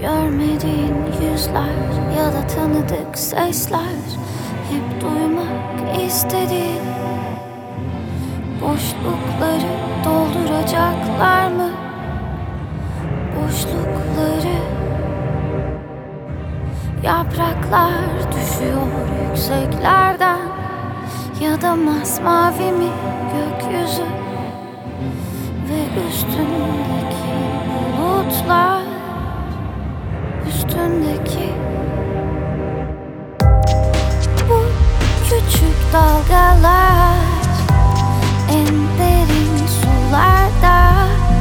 Görmediğin yüzler ya da tanıdık sesler, hep duymak istediğin. Boşlukları dolduracaklar mı? Boşlukları. Yapraklar düşüyor yükseklerden, ya da masmavi mi gökyüzü ve üstündeki bulutlar, üstündeki bu küçük dalgalar en derin sularda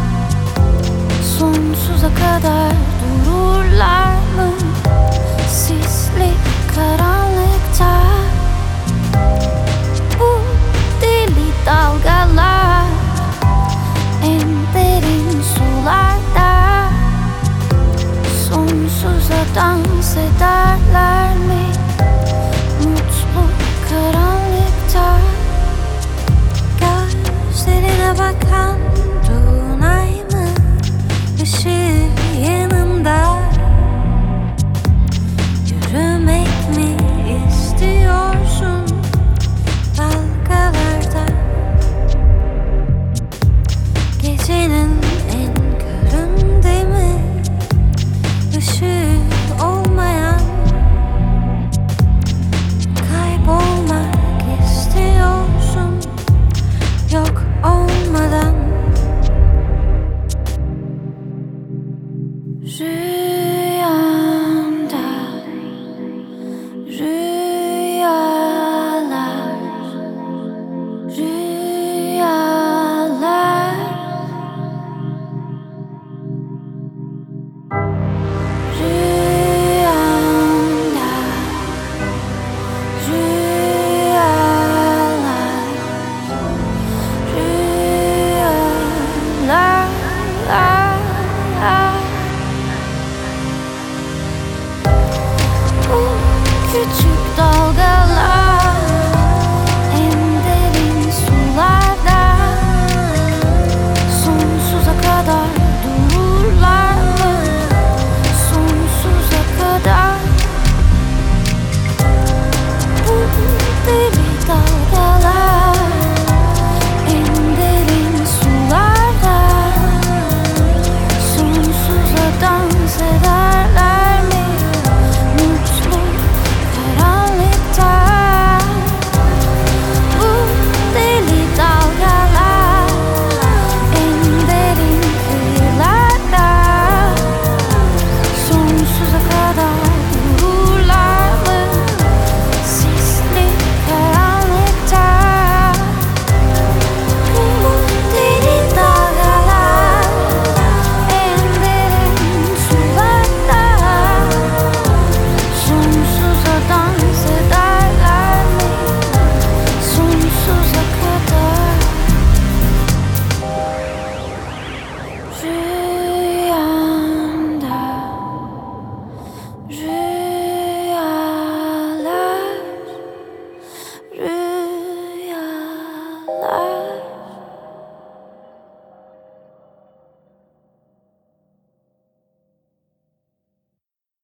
sonsuza kadar dururlar mı? Sisli karanlıkta bu deli dalgalar en derin sularda sonsuza dans ederler mi? Mutlu karanlıkta gözlerine bakan dolunay mı? Işığı yanında yürümek mi istiyorsun dalgalarda? Gecenin en köründe mi? Işığı olmayan, kaybolmak istiyorsun yok olmadan. rüyamda rüyalar, rüyalar, rüyamda rüyalar, rüyalar. Bu küçük dal